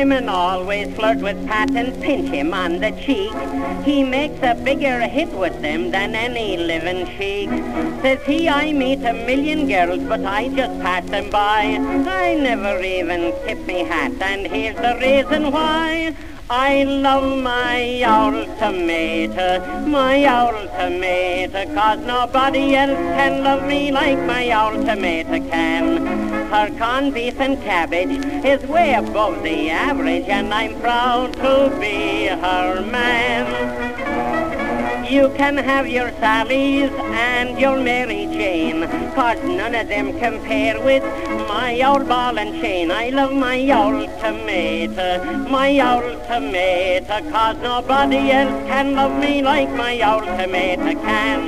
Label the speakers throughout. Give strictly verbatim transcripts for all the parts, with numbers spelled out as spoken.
Speaker 1: women always flirt with Pat and pinch him on the cheek. He makes a bigger hit with them than any living sheik. Says he, I meet a million girls, but I just pass them by. I never even tip me hat, and here's the reason why. I love my old tomato, my old tomato, 'cause nobody else can love me like my old tomato can. Her corned beef and cabbage is way above the average, and I'm proud to be her man. You can have your Sallys and your Mary Jane, 'cause none of them compare with my old ball and chain. I love my old tomato, my old tomato, 'cause nobody else can love me like my old tomato can.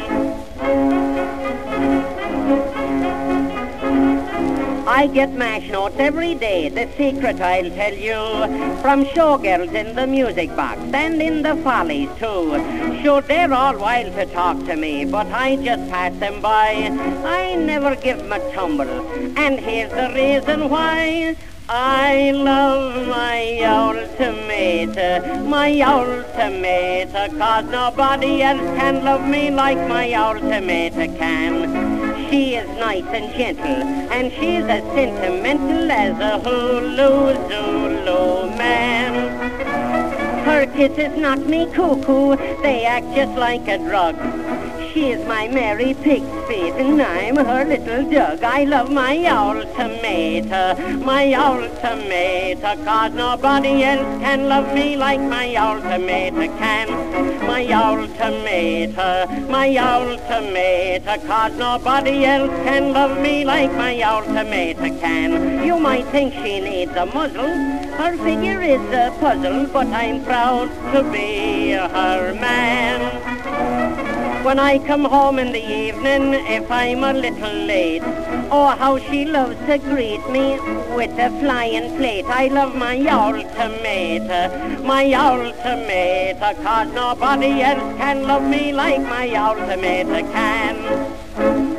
Speaker 1: I get mash notes every day, the secret I'll tell you, from showgirls in the music box and in the follies too. Sure, they're all wild to talk to me, but I just pass them by. I never give them a tumble, and here's the reason why. I love my old tomato, my old tomato, 'cause nobody else can love me like my old tomato can. She is nice and gentle, and she's as sentimental as a Hulu Zulu man. Her kisses knock me cuckoo, they act just like a drug. She's my Mary Pig's feet, and I'm her little Doug. I love my old tomato, my old tomato, 'cause nobody else can love me like my old tomato can. My old tomato, my old tomato, 'cause nobody else can love me like my old tomato can. You might think she needs a muzzle, her figure is a puzzle, but I'm proud to be her man. When I come home in the evening, if I'm a little late, oh, how she loves to greet me with a flying plate. I love my old tomato, my old tomato, 'cause nobody else can love me like my old tomato can.